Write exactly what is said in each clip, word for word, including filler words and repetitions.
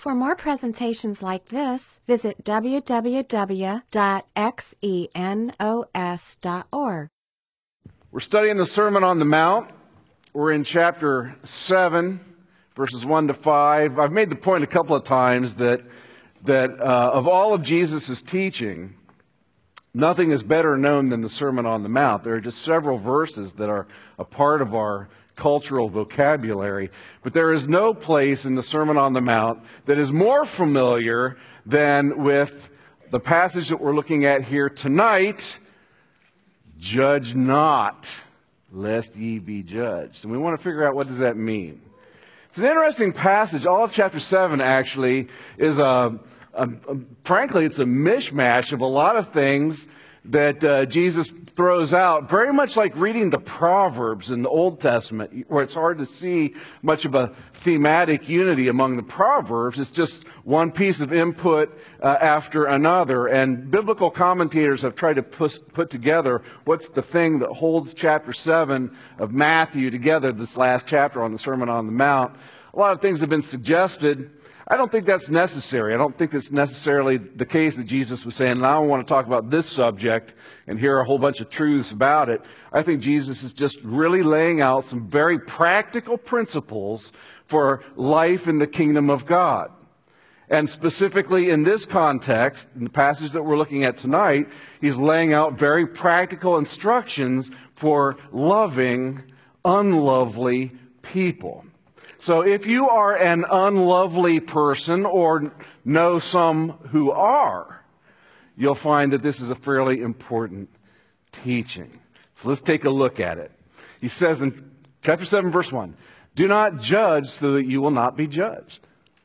For more presentations like this, visit w w w dot xenos dot org. We're studying the Sermon on the Mount. We're in chapter seven, verses one to five. I've made the point a couple of times that, that uh, of all of Jesus' teaching, nothing is better known than the Sermon on the Mount. There are just several verses that are a part of our cultural vocabulary, but there is no place in the Sermon on the Mount that is more familiar than with the passage that we're looking at here tonight: judge not, lest ye be judged. And we want to figure out, what does that mean? It's an interesting passage. All of chapter seven actually is a, a, a frankly, it's a mishmash of a lot of things that uh, Jesus throws out, very much like reading the Proverbs in the Old Testament, where it's hard to see much of a thematic unity among the Proverbs. It's just one piece of input uh, after another. And biblical commentators have tried to put, put together what's the thing that holds chapter seven of Matthew together, this last chapter on the Sermon on the Mount. A lot of things have been suggested. I don't think that's necessary. I don't think it's necessarily the case that Jesus was saying, now I want to talk about this subject and hear a whole bunch of truths about it. I think Jesus is just really laying out some very practical principles for life in the kingdom of God. And specifically in this context, in the passage that we're looking at tonight, he's laying out very practical instructions for loving unlovely people. So if you are an unlovely person or know some who are, you'll find that this is a fairly important teaching. So let's take a look at it. He says in chapter seven, verse one, "Do not judge so that you will not be judged.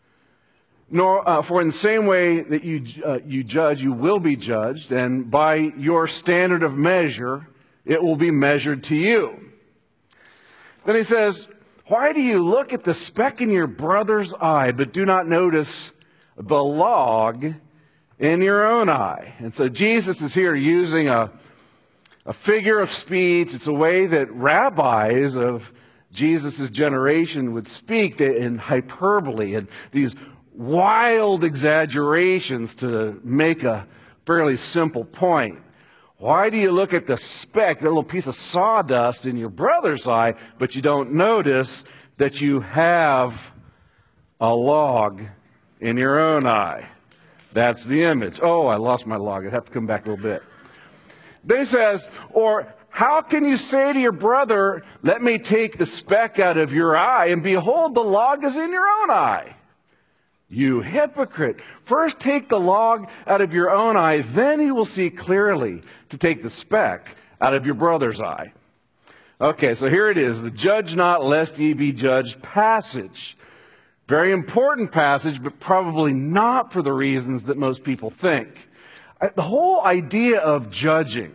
Nor, uh, for in the same way that you, uh, you judge, you will be judged, and by your standard of measure, it will be measured to you." Then he says, "Why do you look at the speck in your brother's eye, but do not notice the log in your own eye?" And so Jesus is here using a, a figure of speech. It's a way that rabbis of Jesus' generation would speak in hyperbole and these wild exaggerations to make a fairly simple point. Why do you look at the speck, that little piece of sawdust in your brother's eye, but you don't notice that you have a log in your own eye? That's the image. Oh, I lost my log. I have to come back a little bit. Then he says, or how can you say to your brother, let me take the speck out of your eye, and behold, the log is in your own eye? You hypocrite. First take the log out of your own eye, then you will see clearly to take the speck out of your brother's eye. Okay, so here it is, the judge not lest ye be judged passage. Very important passage, but probably not for the reasons that most people think. The whole idea of judging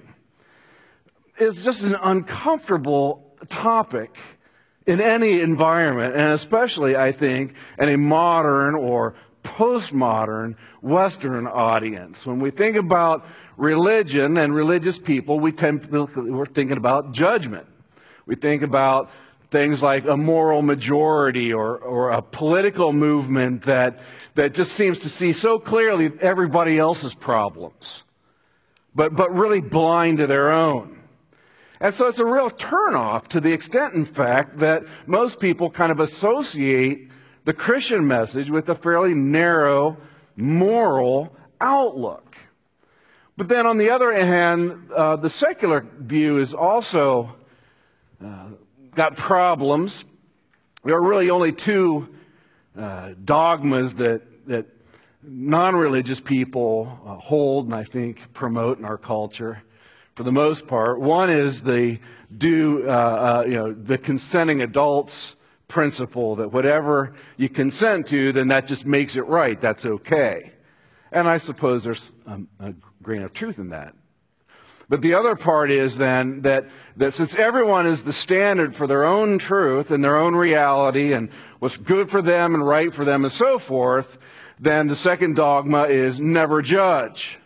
is just an uncomfortable topic in any environment, and especially, I think, in a modern or postmodern Western audience. When we think about religion and religious people, we tend, we're thinking about judgment. We think about things like a moral majority or, or a political movement that, that just seems to see so clearly everybody else's problems, but, but really blind to their own. And so it's a real turnoff to the extent, in fact, that most people kind of associate the Christian message with a fairly narrow moral outlook. But then on the other hand, uh, the secular view is also uh, got problems. There are really only two uh, dogmas that, that non-religious people uh, hold and I think promote in our culture. For the most part, one is the do uh, uh, you know the consenting adults principle, that whatever you consent to, then that just makes it right. That's okay. And I suppose there's um, a grain of truth in that. But the other part is then that, that since everyone is the standard for their own truth and their own reality and what's good for them and right for them and so forth, then the second dogma is never judge.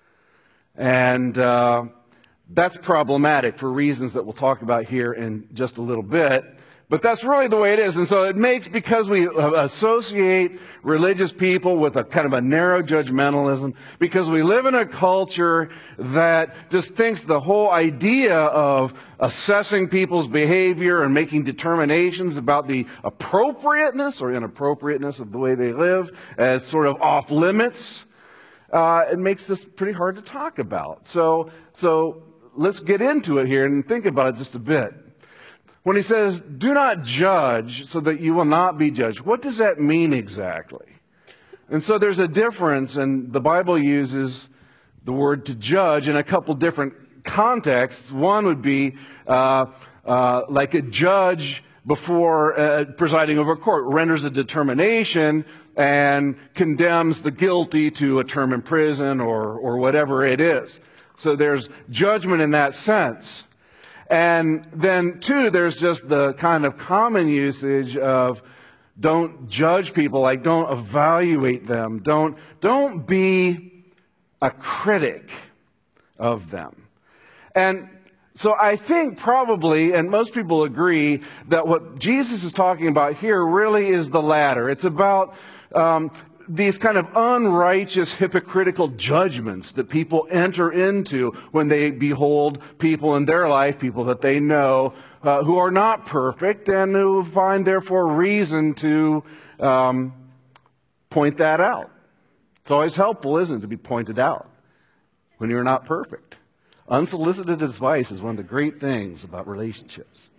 And uh, that's problematic for reasons that we'll talk about here in just a little bit. But that's really the way it is. And so it makes, because we associate religious people with a kind of a narrow judgmentalism, because we live in a culture that just thinks the whole idea of assessing people's behavior and making determinations about the appropriateness or inappropriateness of the way they live as sort of off limits, uh, it makes this pretty hard to talk about. So, so let's get into it here and think about it just a bit. When he says, do not judge so that you will not be judged, what does that mean exactly? And so there's a difference, and the Bible uses the word to judge in a couple different contexts. One would be uh, uh, like a judge before uh, presiding over a court renders a determination and condemns the guilty to a term in prison or, or whatever it is. So there's judgment in that sense. And then, two, there's just the kind of common usage of don't judge people, like don't evaluate them. Don't, don't be a critic of them. And so I think probably, and most people agree, that what Jesus is talking about here really is the latter. It's about um, these kind of unrighteous, hypocritical judgments that people enter into when they behold people in their life, people that they know, uh, who are not perfect and who find, therefore, reason to um, point that out. It's always helpful, isn't it, to be pointed out when you're not perfect. Unsolicited advice is one of the great things about relationships.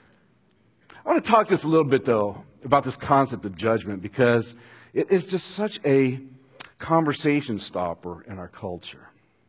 I want to talk just a little bit, though, about this concept of judgment, because it is just such a conversation stopper in our culture.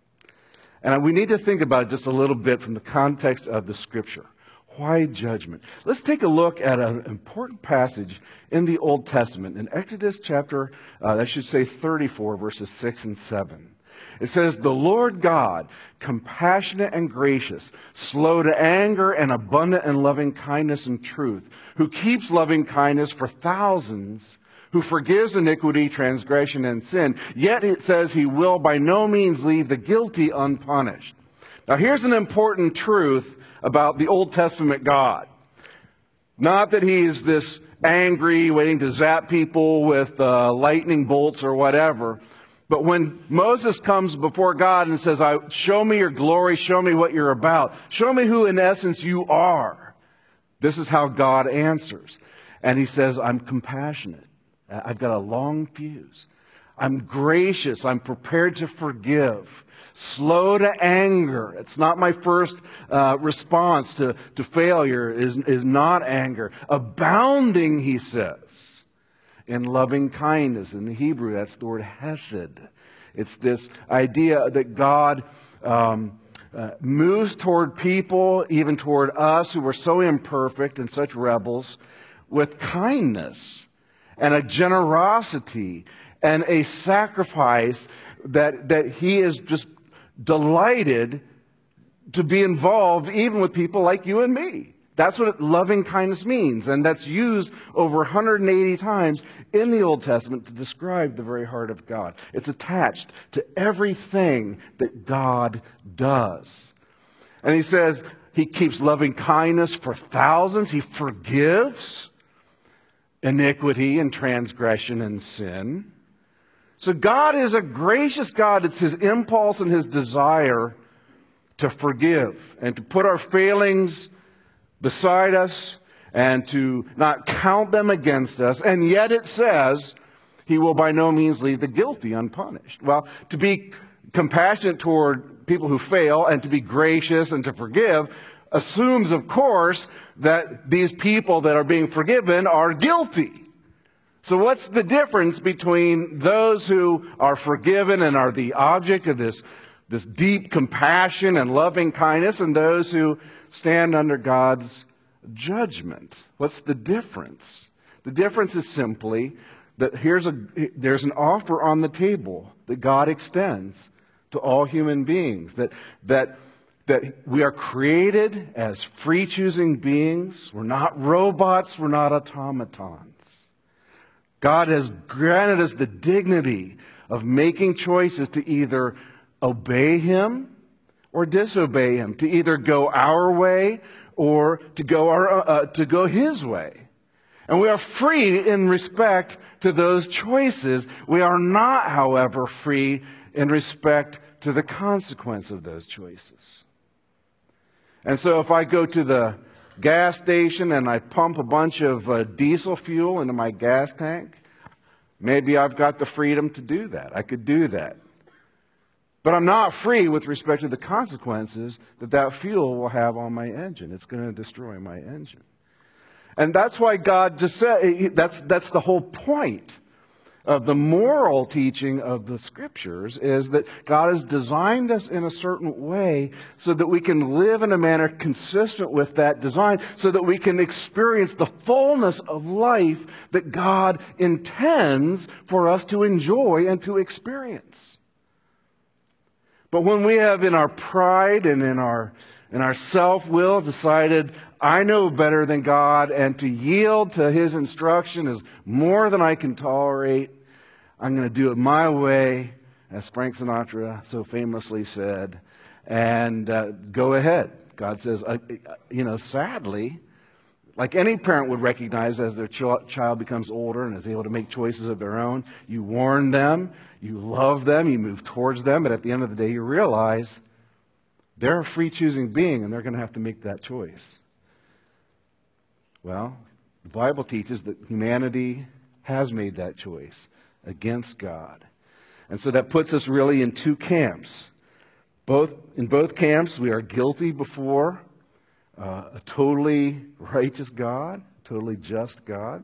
And we need to think about it just a little bit from the context of the Scripture. Why judgment? Let's take a look at an important passage in the Old Testament, in Exodus chapter, uh, I should say thirty-four, verses six and seven. It says, the Lord God, compassionate and gracious, slow to anger and abundant in loving kindness and truth, who keeps loving kindness for thousands, who forgives iniquity, transgression, and sin. Yet it says he will by no means leave the guilty unpunished. Now here's an important truth about the Old Testament God. Not that he's this angry, waiting to zap people with uh, lightning bolts or whatever. But when Moses comes before God and says, I, show me your glory, show me what you're about, show me who in essence you are, this is how God answers. And he says, I'm compassionate. I've got a long fuse. I'm gracious. I'm prepared to forgive. Slow to anger. It's not my first uh, response to, to failure is, is not anger. Abounding, he says, in loving kindness. In the Hebrew, that's the word hesed. It's this idea that God um, uh, moves toward people, even toward us who are so imperfect and such rebels, with kindness and a generosity and a sacrifice that, that he is just delighted to be involved even with people like you and me. That's what loving kindness means, and that's used over one hundred eighty times in the Old Testament to describe the very heart of God. It's attached to everything that God does. And he says he keeps loving kindness for thousands. He forgives iniquity and transgression and sin. So God is a gracious God. It's his impulse and his desire to forgive and to put our failings beside us and to not count them against us. And yet it says he will by no means leave the guilty unpunished. Well, to be compassionate toward people who fail and to be gracious and to forgive assumes, of course, that these people that are being forgiven are guilty. So what's the difference between those who are forgiven and are the object of this, this deep compassion and loving kindness and those who stand under God's judgment? What's the difference? The difference is simply that here's a, there's an offer on the table that God extends to all human beings, that, that, that we are created as free-choosing beings. We're not robots. We're not automatons. God has granted us the dignity of making choices to either obey him or disobey him, to either go our way or to go, our, uh, to go his way. And we are free in respect to those choices. We are not, however, free in respect to the consequence of those choices. And so if I go to the gas station and I pump a bunch of uh, diesel fuel into my gas tank, maybe I've got the freedom to do that. I could do that. But I'm not free with respect to the consequences that that fuel will have on my engine. It's going to destroy my engine. And that's why God just said, that's, that's the whole point of the moral teaching of the Scriptures, is that God has designed us in a certain way so that we can live in a manner consistent with that design, so that we can experience the fullness of life that God intends for us to enjoy and to experience. But when we have in our pride and in our, in our self-will decided, I know better than God, and to yield to His instruction is more than I can tolerate, I'm going to do it my way, as Frank Sinatra so famously said, and uh, go ahead. God says, uh, you know, sadly, like any parent would recognize as their ch- child becomes older and is able to make choices of their own, you warn them, you love them, you move towards them, but at the end of the day you realize they're a free-choosing being and they're going to have to make that choice. Well, the Bible teaches that humanity has made that choice against God. And so that puts us really in two camps. Both, in both camps, we are guilty before uh, a totally righteous God, totally just God.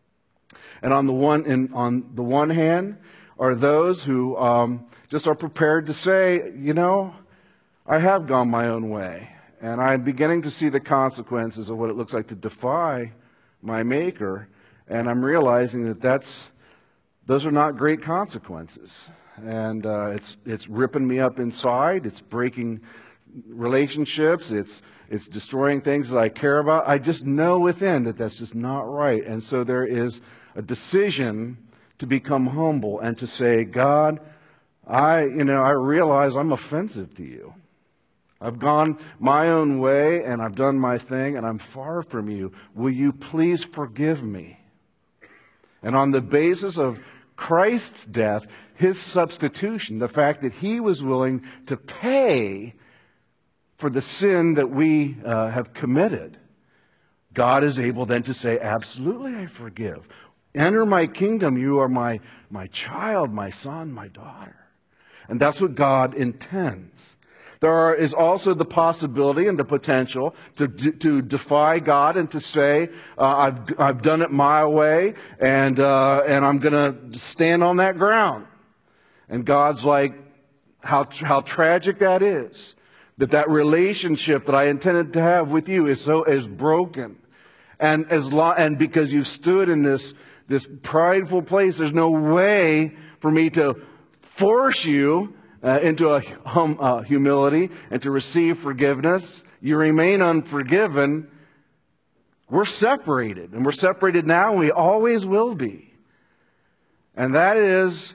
And on the one, in, on the one hand are those who um, just are prepared to say, you know, I have gone my own way, and I'm beginning to see the consequences of what it looks like to defy my Maker, and I'm realizing that that's those are not great consequences, and uh, it's it's ripping me up inside. It's breaking relationships. It's it's destroying things that I care about. I just know within that that's just not right, and so there is a decision to become humble and to say, God, I you know I realize I'm offensive to you. I've gone my own way and I've done my thing and I'm far from you. Will you please forgive me? And on the basis of Christ's death, His substitution, the fact that He was willing to pay for the sin that we uh, have committed, God is able then to say, absolutely, I forgive. Enter my kingdom. You are my, my child, my son, my daughter. And that's what God intends. There are, is also the possibility and the potential to, to defy God and to say, uh, I've, I've done it my way, and, uh, and I'm going to stand on that ground. And God's like, how, how tragic that is, that that relationship that I intended to have with you is so is broken. And, as lo- and because you've stood in this, this prideful place, there's no way for me to force you Uh, into a hum, uh, humility and to receive forgiveness. You remain unforgiven. We're separated, and we're separated now, and we always will be. And that is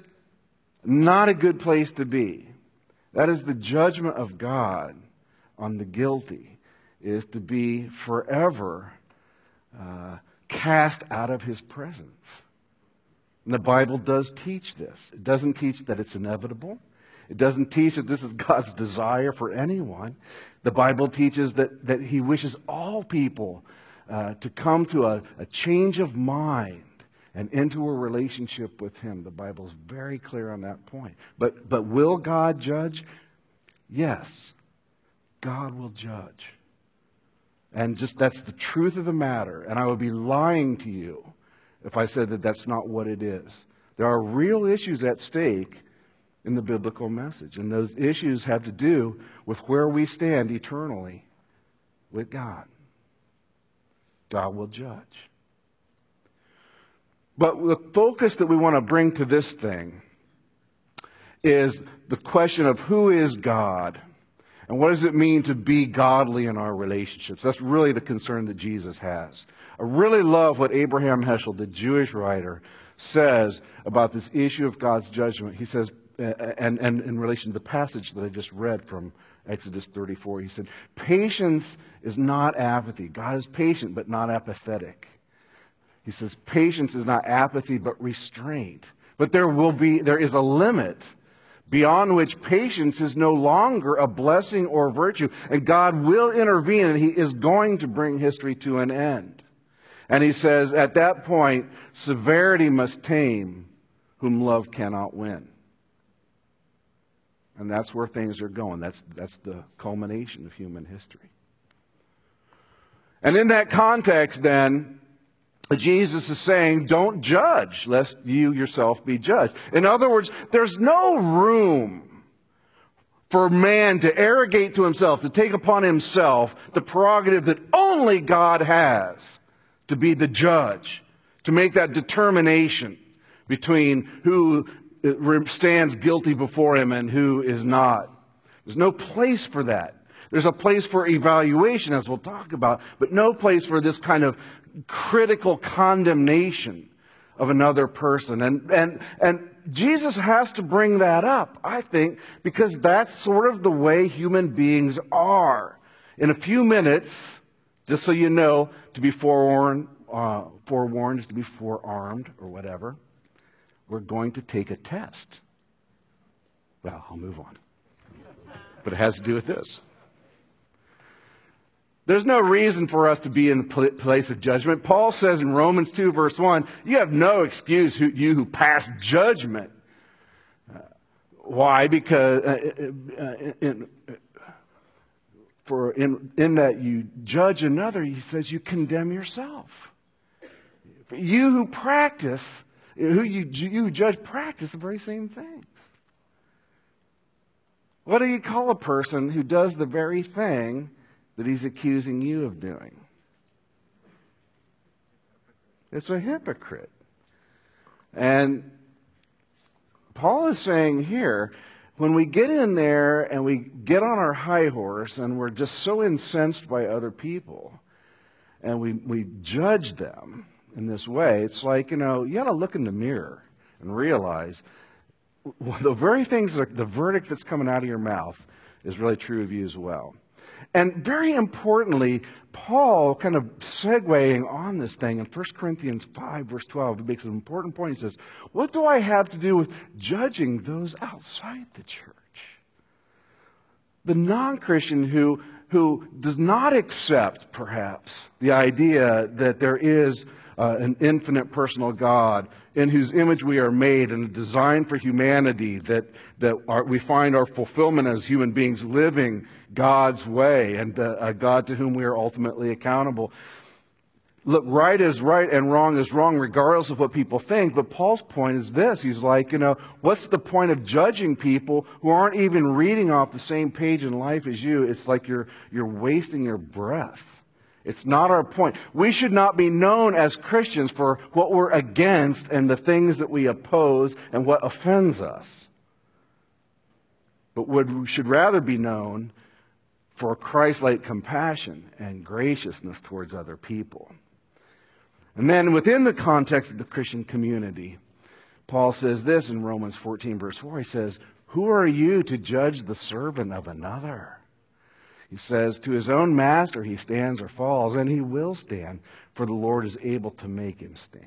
not a good place to be. That is the judgment of God on the guilty, is to be forever uh, cast out of His presence. And the Bible does teach this. It doesn't teach that it's inevitable. It doesn't teach that this is God's desire for anyone. The Bible teaches that, that He wishes all people uh, to come to a, a change of mind and into a relationship with Him. The Bible is very clear on that point. But, but will God judge? Yes, God will judge. And just that's the truth of the matter. And I would be lying to you if I said that that's not what it is. There are real issues at stake in the biblical message. And those issues have to do with where we stand eternally with God. God will judge. But the focus that we want to bring to this thing is the question of who is God and what does it mean to be godly in our relationships. That's really the concern that Jesus has. I really love what Abraham Heschel, the Jewish writer, says about this issue of God's judgment. He says, and, and in relation to the passage that I just read from Exodus thirty-four, he said, patience is not apathy. God is patient, but not apathetic. He says, patience is not apathy, but restraint. But there will be, there is a limit beyond which patience is no longer a blessing or virtue. And God will intervene, and he is going to bring history to an end. And he says, at that point, severity must tame whom love cannot win. And that's where things are going. That's, that's the culmination of human history. And in that context, then, Jesus is saying, don't judge, lest you yourself be judged. In other words, there's no room for man to arrogate to himself, to take upon himself the prerogative that only God has, to be the judge, to make that determination between who stands guilty before him and who is not. There's no place for that. There's a place for evaluation, as we'll talk about, but no place for this kind of critical condemnation of another person. And, and, and Jesus has to bring that up, I think, because that's sort of the way human beings are. In a few minutes, just so you know, to be forewarned, uh, forewarned is to be forearmed or whatever, we're going to take a test. Well, I'll move on. But it has to do with this. There's no reason for us to be in the place of judgment. Paul says in Romans two, verse one, you have no excuse, who, you who pass judgment. Uh, why? Because uh, uh, in, uh, for in, in that you judge another, he says you condemn yourself. For you who practice, who you, you judge practice the very same things. What do you call a person who does the very thing that he's accusing you of doing? It's a hypocrite. And Paul is saying here, when we get in there and we get on our high horse and we're just so incensed by other people and we, we judge them in this way, it's like, you know, you got to look in the mirror and realize the very things, that are, the verdict that's coming out of your mouth is really true of you as well. And very importantly, Paul, kind of segueing on this thing in First Corinthians five, verse twelve, he makes an important point. He says, what do I have to do with judging those outside the church? The non-Christian who, who does not accept, perhaps, the idea that there is uh, an infinite personal God in whose image we are made and a design for humanity, that, that our, we find our fulfillment as human beings living God's way, and uh, a God to whom we are ultimately accountable. Look, right is right and wrong is wrong, regardless of what people think. But Paul's point is this. He's like, you know, what's the point of judging people who aren't even reading off the same page in life as you? It's like you're, you're wasting your breath. It's not our point. We should not be known as Christians for what we're against and the things that we oppose and what offends us. But we should rather be known for Christ-like compassion and graciousness towards other people. And then within the context of the Christian community, Paul says this in Romans fourteen, verse four. He says, who are you to judge the servant of another? He says, to his own master he stands or falls, and he will stand, for the Lord is able to make him stand.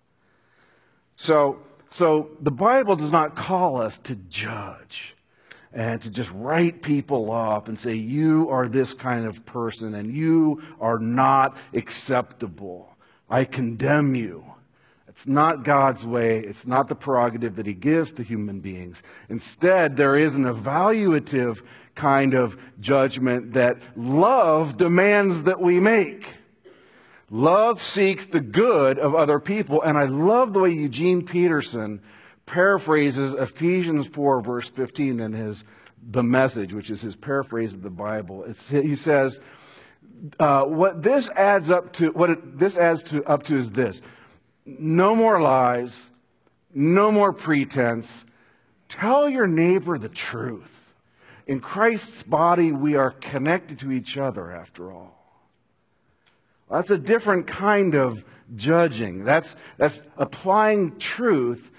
So, so the Bible does not call us to judge and to just write people off and say, you are this kind of person and you are not acceptable. I condemn you. It's not God's way. It's not the prerogative that he gives to human beings. Instead, there is an evaluative kind of judgment that love demands that we make. Love seeks the good of other people. And I love the way Eugene Peterson paraphrases Ephesians four, verse fifteen in his The Message, which is his paraphrase of the Bible. It's, he says, uh, what this adds up to, what it, this adds to up to is this. No more lies, no more pretense. Tell your neighbor the truth. In Christ's body, we are connected to each other, after all. That's a different kind of judging. That's, that's applying truth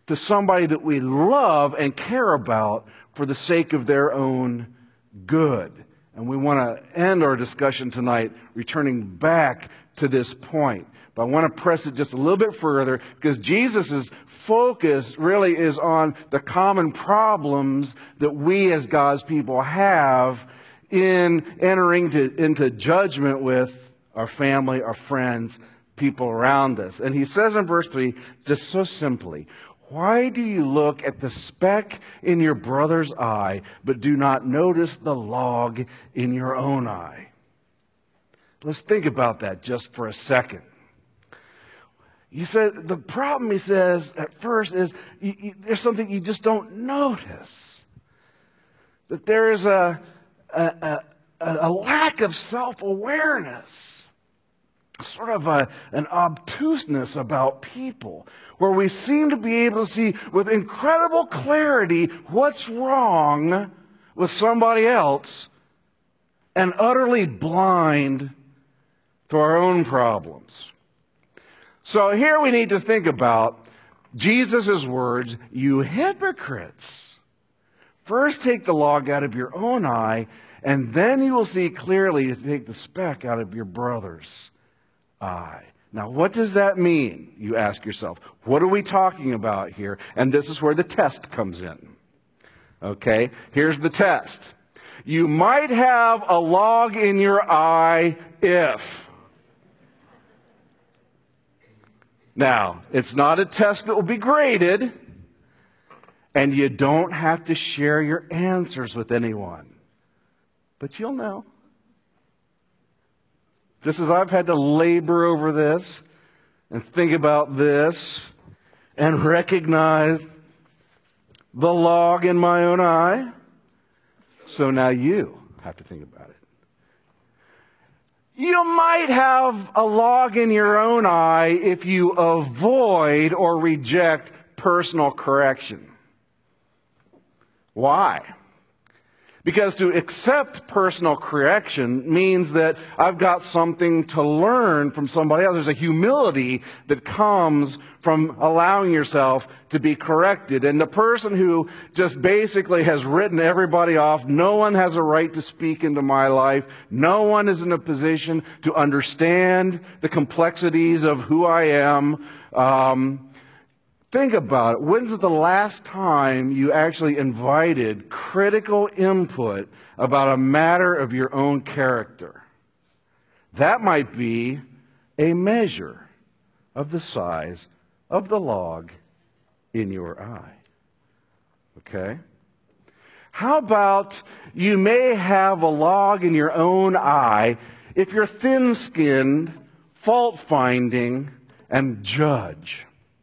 to somebody that we love and care about for the sake of their own good. And we want to end our discussion tonight returning back to this point. But I want to press it just a little bit further, because Jesus' focus really is on the common problems that we as God's people have in entering to, into judgment with our family, our friends, people around us. And he says in verse three, just so simply, why do you look at the speck in your brother's eye, but do not notice the log in your own eye? Let's think about that just for a second. He said, the problem, he says, at first is you, you, there's something you just don't notice. That there is a, a, a, a lack of self-awareness. Sort of a, an obtuseness about people, where we seem to be able to see with incredible clarity what's wrong with somebody else and utterly blind to our own problems. So here we need to think about Jesus' words, you hypocrites. First take the log out of your own eye, and then you will see clearly to take the speck out of your brother's eye. Now, what does that mean? You ask yourself. What are we talking about here? And this is where the test comes in. Okay, here's the test. You might have a log in your eye if. Now, it's not a test that will be graded, and you don't have to share your answers with anyone. But you'll know. Just as I've had to labor over this and think about this and recognize the log in my own eye, so now you have to think about it. You might have a log in your own eye if you avoid or reject personal correction. Why? Because to accept personal correction means that I've got something to learn from somebody else. There's a humility that comes from allowing yourself to be corrected. And the person who just basically has written everybody off, no one has a right to speak into my life, no one is in a position to understand the complexities of who I am. Um, Think about it. When's the last time you actually invited critical input about a matter of your own character? That might be a measure of the size of the log in your eye. Okay? How about you may have a log in your own eye if you're thin-skinned, fault-finding, and judge?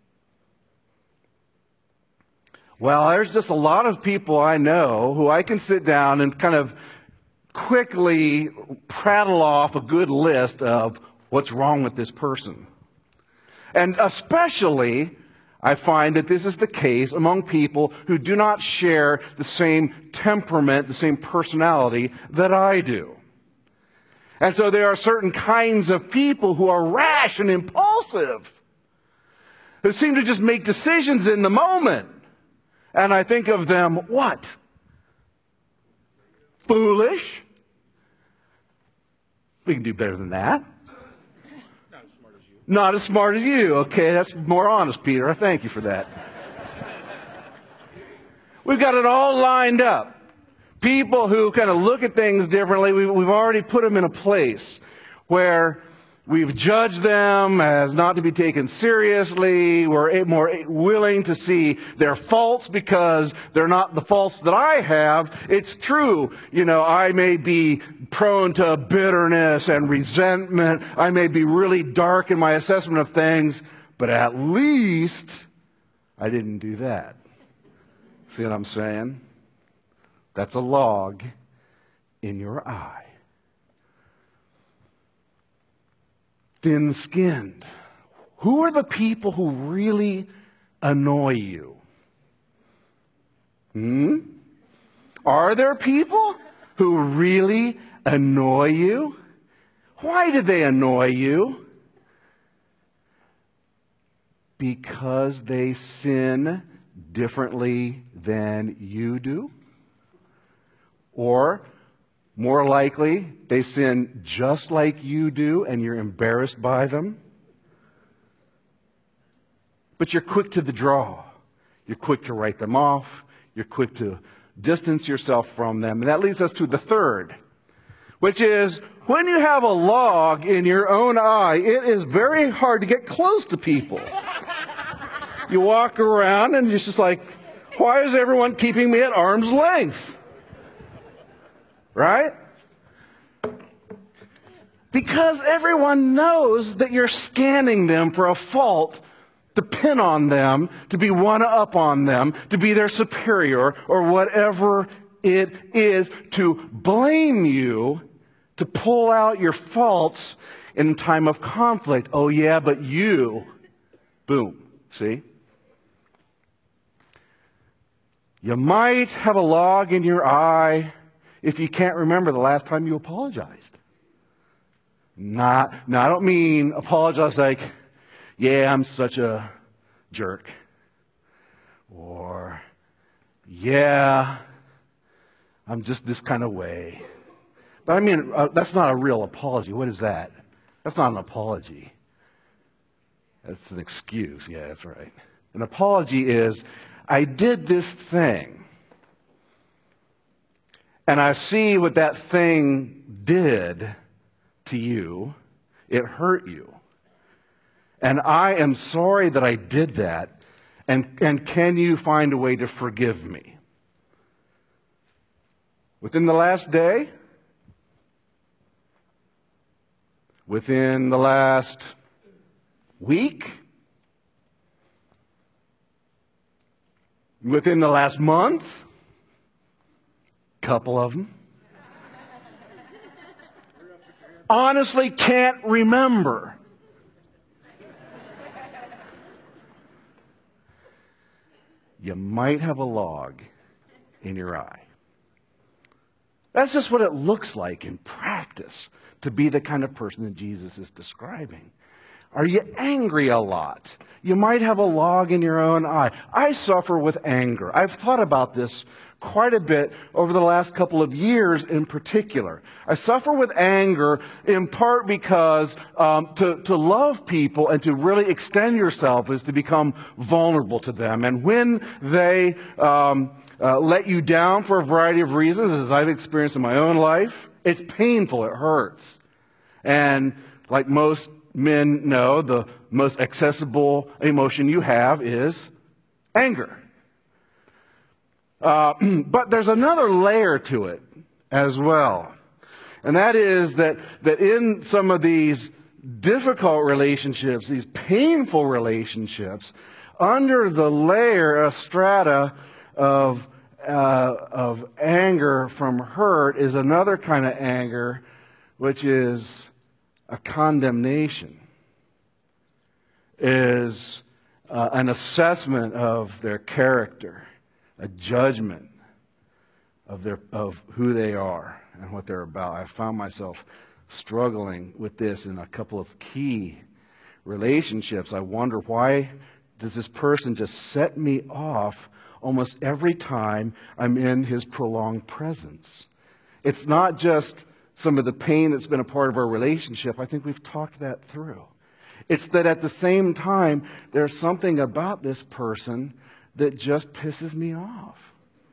Well, there's just a lot of people I know who I can sit down and kind of quickly prattle off a good list of what's wrong with this person. And especially, I find that this is the case among people who do not share the same temperament, the same personality that I do. And so there are certain kinds of people who are rash and impulsive, who seem to just make decisions in the moment. And I think of them, what? Foolish? We can do better than that. Not as smart as you. Not as smart as you. Okay, that's more honest, Peter. I thank you for that. We've got it all lined up. People who kind of look at things differently, we, we've already put them in a place where we've judged them as not to be taken seriously. We're more willing to see their faults because they're not the faults that I have. It's true, you know, I may be prone to bitterness and resentment. I may be really dark in my assessment of things, but at least I didn't do that. See what I'm saying? That's a log in your eye. Thin-skinned. Who are the people who really annoy you? Hmm? Are there people who really annoy you? Why do they annoy you? Because they sin differently than you do? Or, more likely, they sin just like you do and you're embarrassed by them? But you're quick to the draw. You're quick to write them off. You're quick to distance yourself from them. And that leads us to the third, which is when you have a log in your own eye, it is very hard to get close to people. You walk around and you're just like, why is everyone keeping me at arm's length? Right? Because everyone knows that you're scanning them for a fault to pin on them, to be one up on them, to be their superior, or whatever it is, to blame you, to pull out your faults in time of conflict. Oh yeah, but you, boom, see? You might have a log in your eye if you can't remember the last time you apologized. Not, no, I don't mean apologize like, yeah, I'm such a jerk. Or, yeah, I'm just this kind of way. But I mean, uh, that's not a real apology. What is that? That's not an apology. That's an excuse. Yeah, that's right. An apology is, I did this thing, and I see what that thing did to you. It hurt you. And I am sorry that I did that. And, and can you find a way to forgive me? Within the last day? Within the last week? Within the last month? Couple of them. Honestly can't remember. You might have a log in your eye. That's just what it looks like in practice to be the kind of person that Jesus is describing. Are you angry a lot? You might have a log in your own eye. I suffer with anger. I've thought about this quite a bit over the last couple of years in particular. I suffer with anger in part because um, to, to love people and to really extend yourself is to become vulnerable to them. And when they um, uh, let you down for a variety of reasons, as I've experienced in my own life, it's painful, it hurts. And like most men know, the most accessible emotion you have is anger. Uh, but there's another layer to it as well. And that is that, that in some of these difficult relationships, these painful relationships, under the layer, a strata of, uh, of anger from hurt is another kind of anger, which is a condemnation, is uh, an assessment of their character, a judgment of their of who they are and what they're about. I found myself struggling with this in a couple of key relationships. I wonder, why does this person just set me off almost every time I'm in his prolonged presence? It's not just some of the pain that's been a part of our relationship. I think we've talked that through. It's that at the same time, there's something about this person that just pisses me off.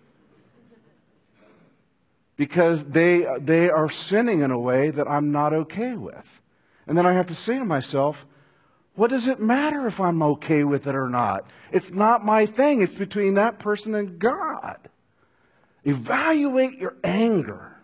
Because they, they are sinning in a way that I'm not okay with. And then I have to say to myself, what does it matter if I'm okay with it or not? It's not my thing. It's between that person and God. Evaluate your anger.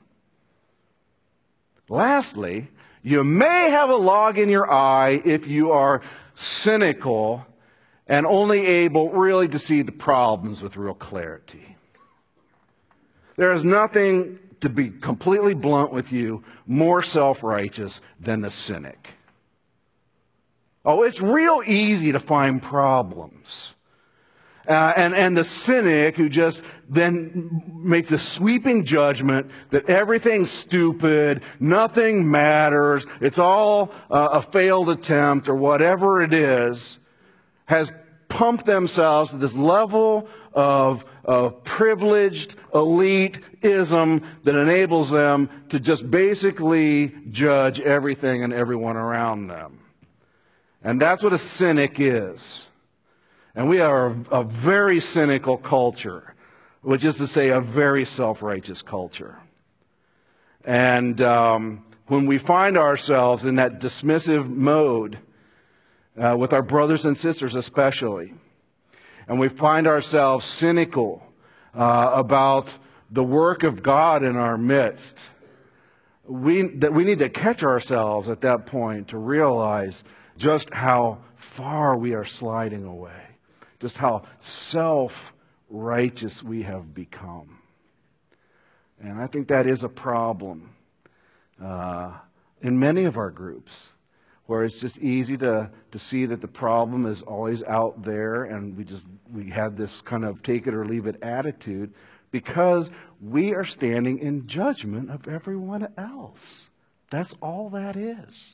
Lastly, you may have a log in your eye if you are cynical and only able really to see the problems with real clarity. There is nothing, to be completely blunt with you, more self-righteous than the cynic. Oh, it's real easy to find problems. Uh, and, and the cynic who just then makes a sweeping judgment that everything's stupid, nothing matters, it's all uh, a failed attempt or whatever it is, has pumped themselves to this level of, of privileged elitism that enables them to just basically judge everything and everyone around them. And that's what a cynic is. And we are a, a very cynical culture, which is to say a very self-righteous culture. And um, when we find ourselves in that dismissive mode, uh, with our brothers and sisters especially, and we find ourselves cynical uh, about the work of God in our midst, we, that we need to catch ourselves at that point to realize just how far we are sliding away, just how self-righteous we have become. And I think that is a problem uh, in many of our groups, where it's just easy to, to see that the problem is always out there, and we just we have this kind of take it or leave it attitude because we are standing in judgment of everyone else. That's all that is.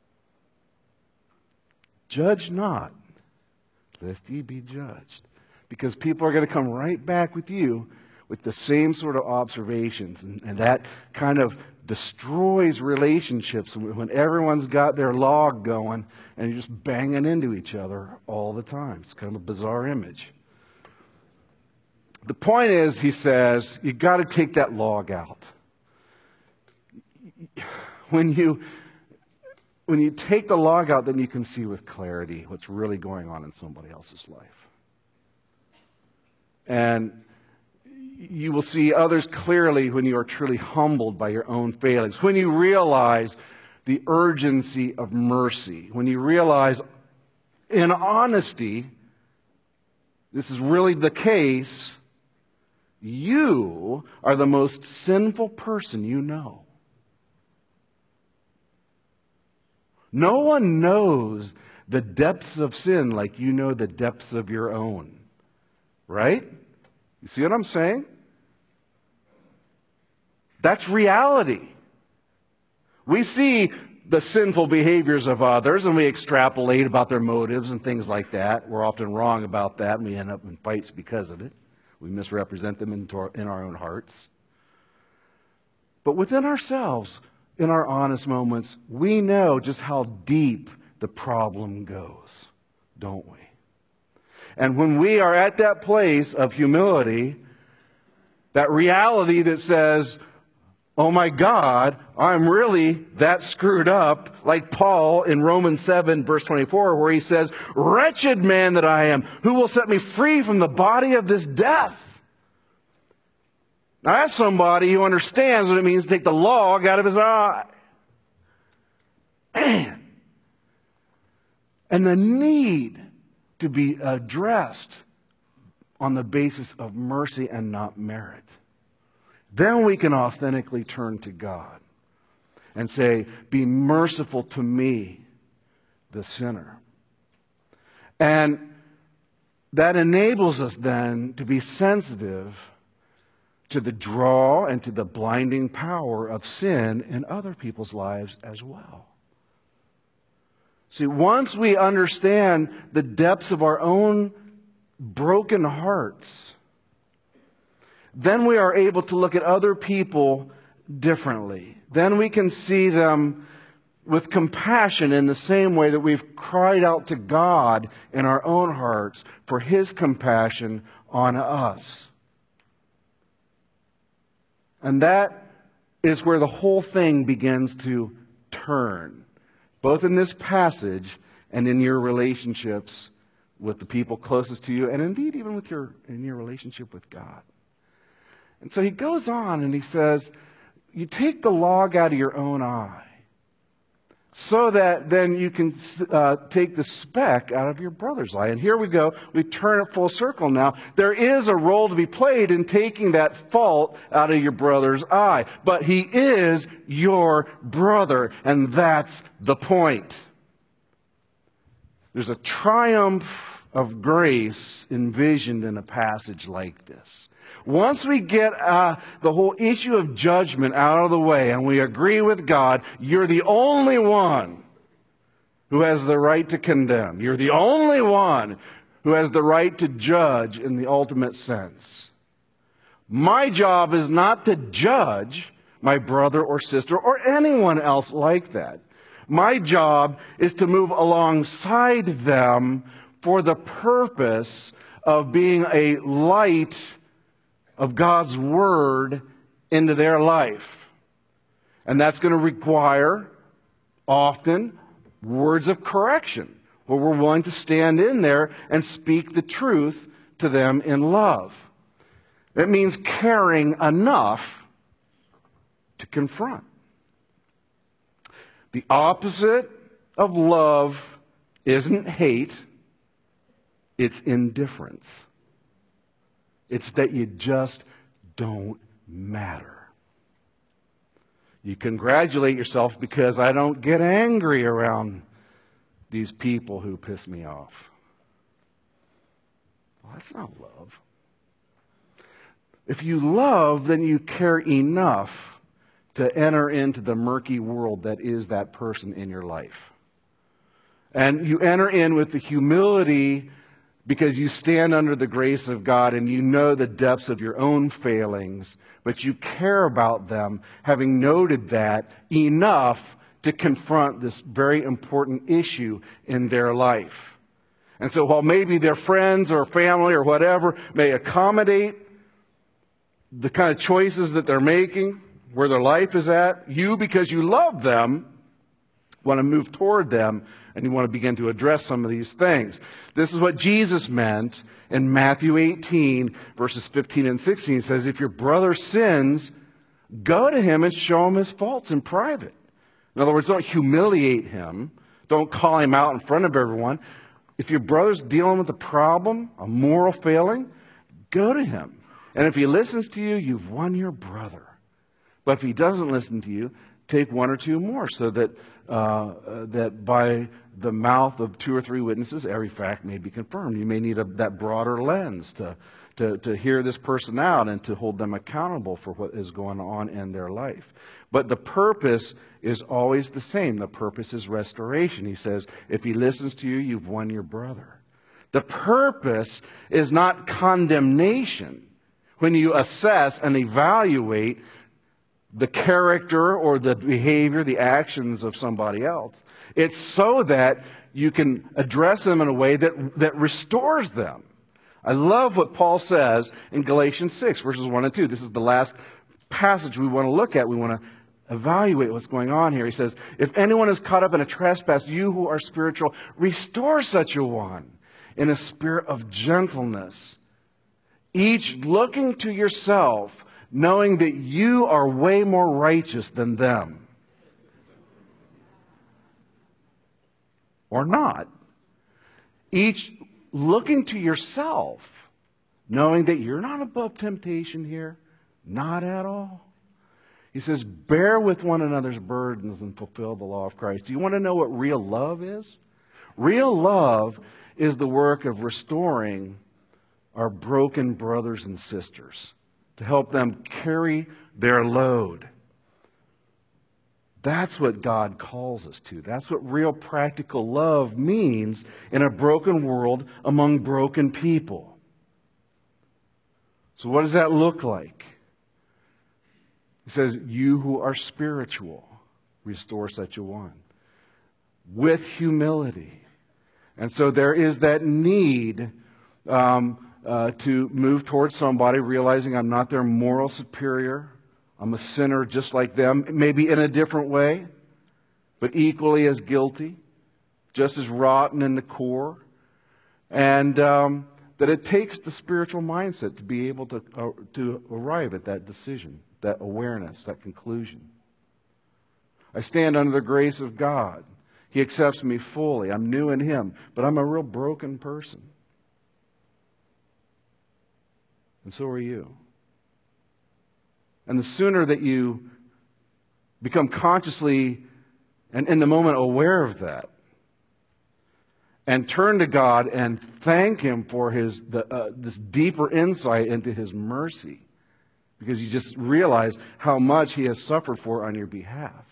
Judge not, lest ye be judged. Because people are going to come right back with you with the same sort of observations, and, and that kind of destroys relationships when everyone's got their log going and you're just banging into each other all the time. It's kind of a bizarre image. The point is, he says, you got to take that log out. When you when you take the log out, then you can see with clarity what's really going on in somebody else's life. And you will see others clearly when you are truly humbled by your own failings. When you realize the urgency of mercy. When you realize, in honesty, this is really the case, you are the most sinful person you know. No one knows the depths of sin like you know the depths of your own. Right? You see what I'm saying? That's reality. We see the sinful behaviors of others and we extrapolate about their motives and things like that. We're often wrong about that and we end up in fights because of it. We misrepresent them in our, in our own hearts. But within ourselves, in our honest moments, we know just how deep the problem goes, don't we? And when we are at that place of humility, that reality that says, oh my God, I'm really that screwed up, like Paul in Romans seven, verse twenty-four, where he says, wretched man that I am, who will set me free from the body of this death? Now that's somebody who understands what it means to take the log out of his eye. Man. And the need to be addressed on the basis of mercy and not merit. Then we can authentically turn to God and say, be merciful to me, the sinner. And that enables us then to be sensitive to the draw and to the blinding power of sin in other people's lives as well. See, once we understand the depths of our own broken hearts, then we are able to look at other people differently. Then we can see them with compassion in the same way that we've cried out to God in our own hearts for His compassion on us. And that is where the whole thing begins to turn, both in this passage and in your relationships with the people closest to you, and indeed even with your in your relationship with God. And so he goes on and he says, you take the log out of your own eye so that then you can uh, take the speck out of your brother's eye. And here we go. We turn it full circle now. There is a role to be played in taking that fault out of your brother's eye. But he is your brother, and that's the point. There's a triumph of grace envisioned in a passage like this. Once we get uh, the whole issue of judgment out of the way and we agree with God, you're the only one who has the right to condemn. You're the only one who who has the right to judge in the ultimate sense. My job is not to judge my brother or sister or anyone else like that. My job is to move alongside them for the purpose of being a light of God's Word into their life. And that's going to require often words of correction, where we're willing to stand in there and speak the truth to them in love. It means caring enough to confront. The opposite of love isn't hate, it's indifference. It's that you just don't matter. You congratulate yourself because I don't get angry around these people who piss me off. Well, that's not love. If you love, then you care enough to enter into the murky world that is that person in your life. And you enter in with the humility because you stand under the grace of God and you know the depths of your own failings, but you care about them, having noted that enough to confront this very important issue in their life. And so while maybe their friends or family or whatever may accommodate the kind of choices that they're making, where their life is at, you, because you love them, want to move toward them, and you want to begin to address some of these things. This is what Jesus meant in Matthew eighteen, verses fifteen and sixteen. He says, if your brother sins, go to him and show him his faults in private. In other words, don't humiliate him. Don't call him out in front of everyone. If your brother's dealing with a problem, a moral failing, go to him. And if he listens to you, you've won your brother. But if he doesn't listen to you, take one or two more, so that uh, uh, that by the mouth of two or three witnesses, every fact may be confirmed. You may need a, that broader lens to, to, to hear this person out and to hold them accountable for what is going on in their life. But the purpose is always the same. The purpose is restoration. He says, if he listens to you, you've won your brother. The purpose is not condemnation. When you assess and evaluate the character or the behavior, the actions of somebody else, it's so that you can address them in a way that, that restores them. I love what Paul says in Galatians six, verses one and two. This is the last passage we want to look at. We want to evaluate what's going on here. He says, if anyone is caught up in a trespass, you who are spiritual, restore such a one in a spirit of gentleness, each looking to yourself, knowing that you are way more righteous than them. Or not. Each looking to yourself, knowing that you're not above temptation here. Not at all. He says, bear with one another's burdens and fulfill the law of Christ. Do you want to know what real love is? Real love is the work of restoring our broken brothers and sisters, to help them carry their load. That's what God calls us to. That's what real practical love means in a broken world among broken people. So what does that look like? He says, you who are spiritual, restore such a one. With humility. And so there is that need um, Uh, to move towards somebody, realizing I'm not their moral superior. I'm a sinner just like them, maybe in a different way, but equally as guilty, just as rotten in the core. And um, that it takes the spiritual mindset to be able to, uh, to arrive at that decision, that awareness, that conclusion. I stand under the grace of God. He accepts me fully. I'm new in Him, but I'm a real broken person. And so are you. And the sooner that you become consciously and in the moment aware of that, and turn to God and thank Him for His the, uh, this deeper insight into His mercy, because you just realize how much He has suffered for on your behalf.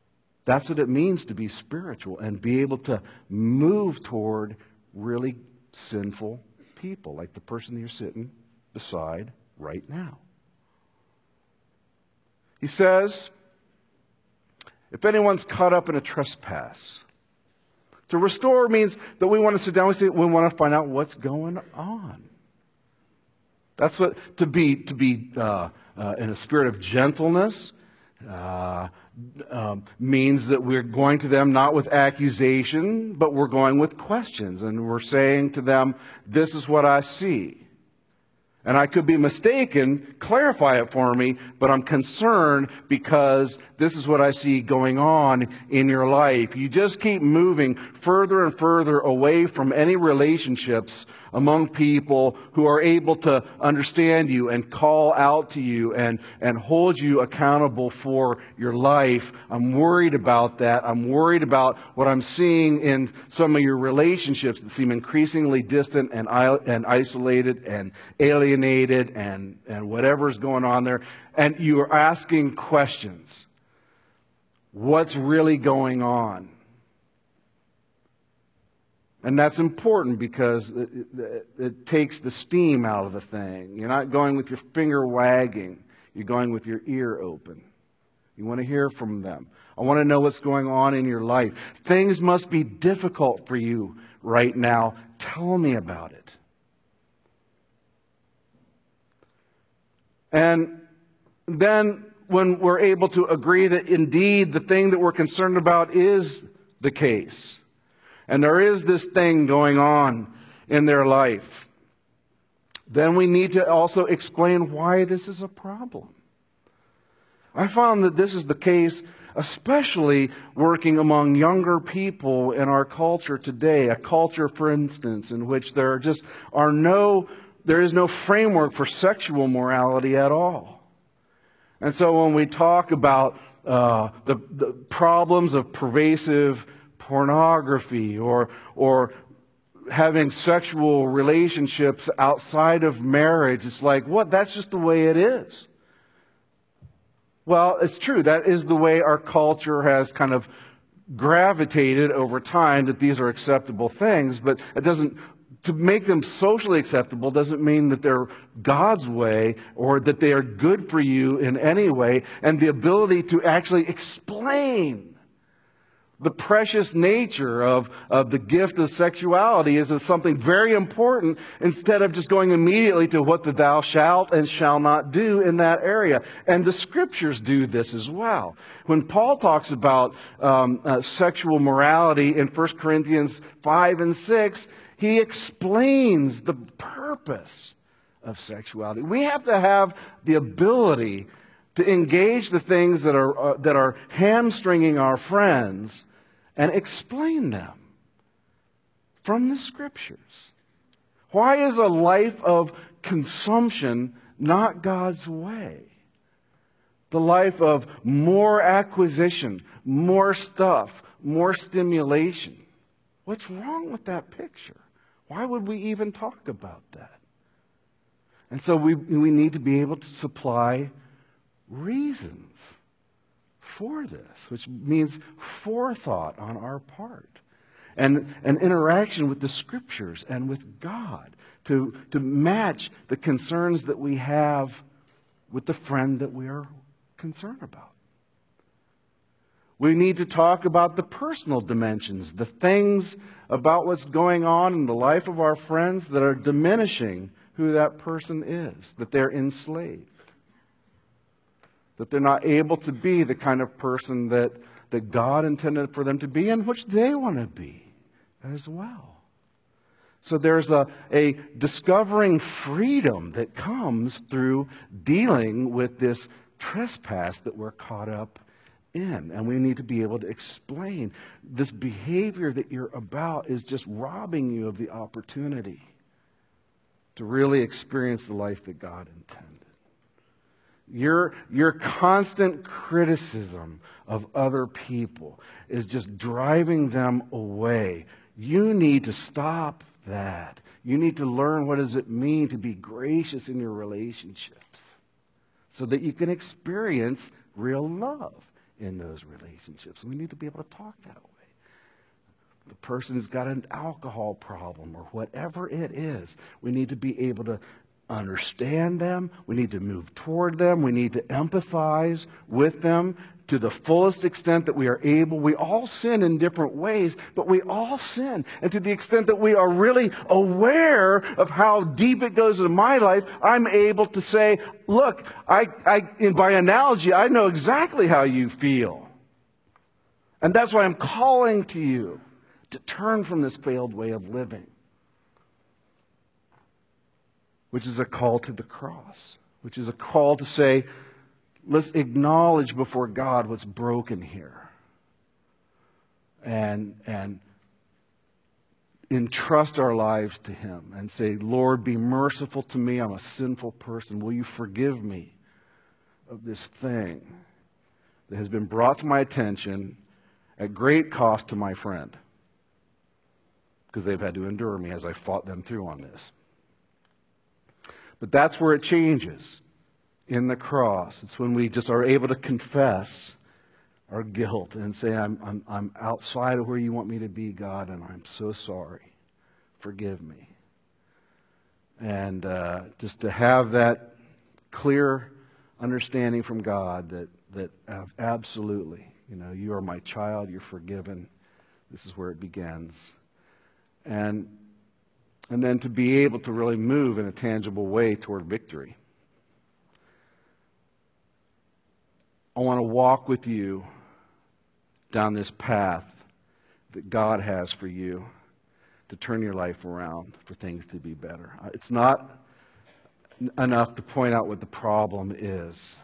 That's what it means to be spiritual and be able to move toward really sinful people, like the person you're sitting beside right now. He says, if anyone's caught up in a trespass, to restore means that we want to sit down and say, we want to find out what's going on. That's what, to be, to be uh, uh, in a spirit of gentleness, uh, um, means that we're going to them not with accusation, but we're going with questions. And we're saying to them, this is what I see. And I could be mistaken, clarify it for me, but I'm concerned because this is what I see going on in your life. You just keep moving further and further away from any relationships among people who are able to understand you and call out to you and, and hold you accountable for your life. I'm worried about that. I'm worried about what I'm seeing in some of your relationships that seem increasingly distant and, and isolated and alienated and, and whatever's going on there. And you are asking questions. What's really going on? And that's important because it, it, it takes the steam out of the thing. You're not going with your finger wagging. You're going with your ear open. You want to hear from them. I want to know what's going on in your life. Things must be difficult for you right now. Tell me about it. And then when we're able to agree that indeed the thing that we're concerned about is the case, and there is this thing going on in their life, then we need to also explain why this is a problem. I found that this is the case, especially working among younger people in our culture today. A culture, for instance, in which there just are no, there is no framework for sexual morality at all. And so when we talk about uh, the, the problems of pervasive pornography or or having sexual relationships outside of marriage, it's like, what? That's just the way it is. Well, it's true. That is the way our culture has kind of gravitated over time, that these are acceptable things, but it doesn't, to make them socially acceptable doesn't mean that they're God's way or that they are good for you in any way. And the ability to actually explain the precious nature of, of the gift of sexuality is something very important, instead of just going immediately to what the thou shalt and shall not do in that area. And the scriptures do this as well. When Paul talks about um, uh, sexual morality in First Corinthians five and six, he explains the purpose of sexuality. We have to have the ability to engage the things that are uh, that are hamstringing our friends and explain them from the scriptures. Why is a life of consumption not God's way? The life of more acquisition, more stuff, more stimulation. What's wrong with that picture? Why would we even talk about that? And so we, we need to be able to supply reasons for this, which means forethought on our part and an interaction with the scriptures and with God to, to match the concerns that we have with the friend that we are concerned about. We need to talk about the personal dimensions, the things about what's going on in the life of our friends that are diminishing who that person is, that they're enslaved, that they're not able to be the kind of person that, that God intended for them to be, and which they want to be as well. So there's a, a discovering freedom that comes through dealing with this trespass that we're caught up in. And we need to be able to explain this behavior that you're about is just robbing you of the opportunity to really experience the life that God intended. Your, your constant criticism of other people is just driving them away. You need to stop that. You need to learn what does it mean to be gracious in your relationships so that you can experience real love in those relationships. We need to be able to talk that way. the person's got an alcohol problem or whatever it is. We need to be able to understand them. We need to move toward them. We need to empathize with them to the fullest extent that we are able. We all sin in different ways, but we all sin. And to the extent that we are really aware of how deep it goes into my life, I'm able to say, look, I, I, and by analogy, I know exactly how you feel. And that's why I'm calling to you to turn from this failed way of living, which is a call to the cross, which is a call to say, let's acknowledge before God what's broken here. And, and entrust our lives to Him and say, Lord, be merciful to me. I'm a sinful person. Will you forgive me of this thing that has been brought to my attention at great cost to my friend? Because they've had to endure me as I fought them through on this. But that's where it changes. In the cross. It's when we just are able to confess our guilt and say, I'm, I'm, I'm outside of where you want me to be, God, and I'm so sorry. Forgive me. And uh, just to have that clear understanding from God that, that uh, absolutely, you know, you are my child, you're forgiven. This is where it begins. And, and then to be able to really move in a tangible way toward victory. I want to walk with you down this path that God has for you to turn your life around, for things to be better. It's not enough to point out what the problem is.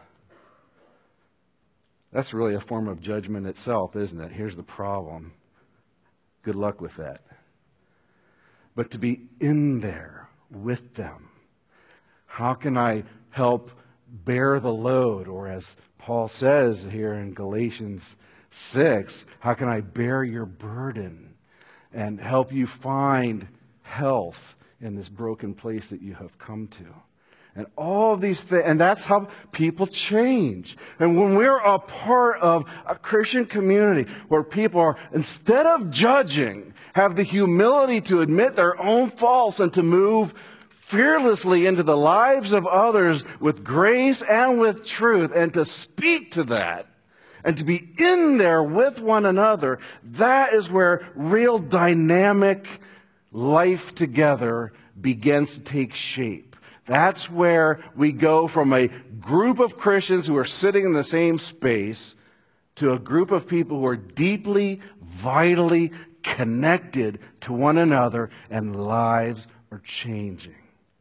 That's really a form of judgment itself, isn't it? Here's the problem. Good luck with that. But to be in there with them. How can I help bear the load? Or as Paul says here in Galatians six, how can I bear your burden and help you find health in this broken place that you have come to? And all of these things, and that's how people change. And when we're a part of a Christian community where people are, instead of judging, have the humility to admit their own faults and to move fearlessly into the lives of others with grace and with truth, and to speak to that and to be in there with one another, that is where real dynamic life together begins to take shape. That's where we go from a group of Christians who are sitting in the same space to a group of people who are deeply, vitally connected to one another, and lives are changing.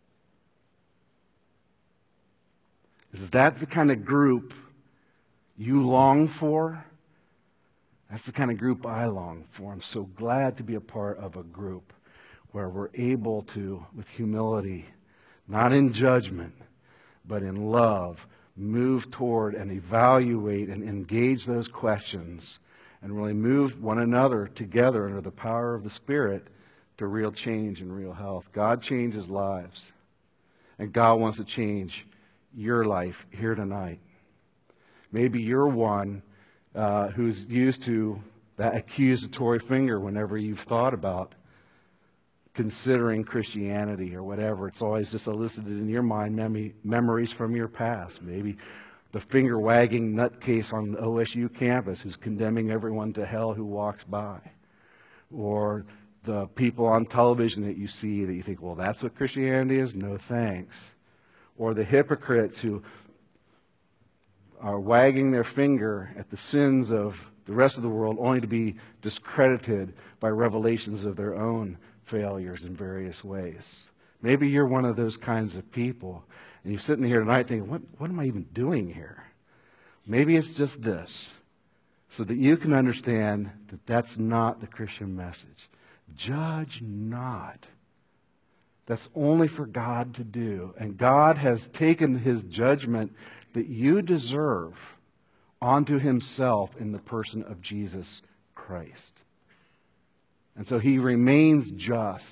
Is that the kind of group you long for? That's the kind of group I long for. I'm so glad to be a part of a group where we're able to, with humility, not in judgment, but in love, move toward and evaluate and engage those questions and really move one another together under the power of the Spirit to real change and real health. God changes lives, and God wants to change your life here tonight. Maybe you're one uh, who's used to that accusatory finger whenever you've thought about considering Christianity or whatever. It's always just elicited in your mind mem- memories from your past. Maybe the finger-wagging nutcase on the O S U campus who's condemning everyone to hell who walks by. Or the people on television that you see that you think, well, that's what Christianity is? No thanks. Or the hypocrites who are wagging their finger at the sins of the rest of the world only to be discredited by revelations of their own failures in various ways. Maybe you're one of those kinds of people, and you're sitting here tonight thinking, what, what am I even doing here? Maybe it's just this, so that you can understand that that's not the Christian message. Judge not. That's only for God to do. And God has taken His judgment that you deserve onto Himself in the person of Jesus Christ. And so He remains just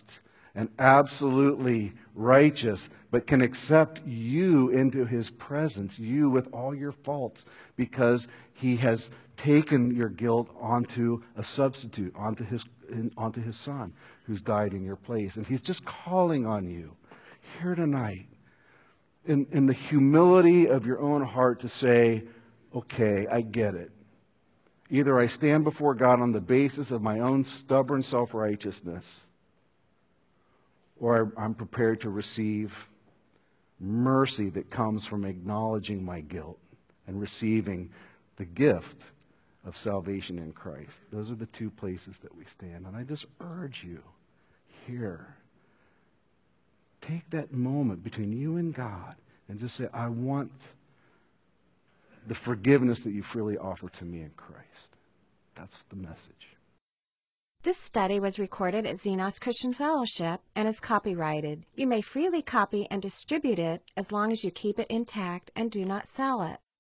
and absolutely righteous, but can accept you into his presence, you with all your faults, because he has taken your guilt onto a substitute, onto his, onto his son, who's died in your place. And he's just calling on you here tonight, in, in the humility of your own heart, to say, okay, I get it. Either I stand before God on the basis of my own stubborn self-righteousness, or I'm prepared to receive mercy that comes from acknowledging my guilt and receiving the gift of salvation in Christ. Those are the two places that we stand. And I just urge you here, take that moment between you and God and just say, I want the forgiveness that you freely offer to me in Christ. That's the message. This study was recorded at Xenos Christian Fellowship and is copyrighted. You may freely copy and distribute it as long as you keep it intact and do not sell it.